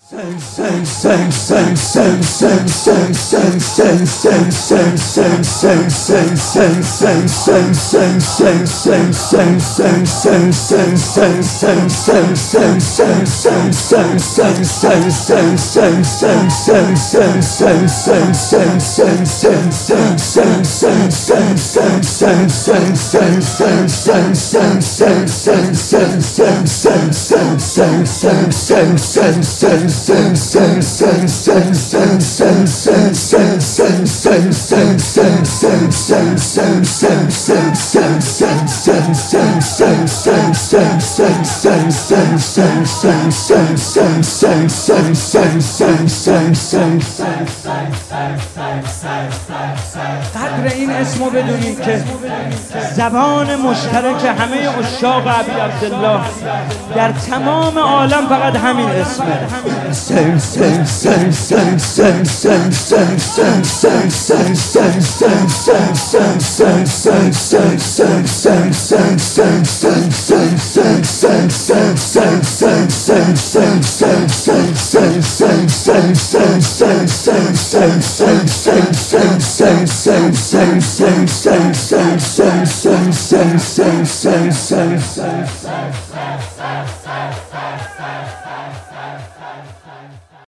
قدر این اسمو بدونید که زبان مشترک همه عشاق ابی عبدالله در تمام عالم فقط همین اسمه. Sen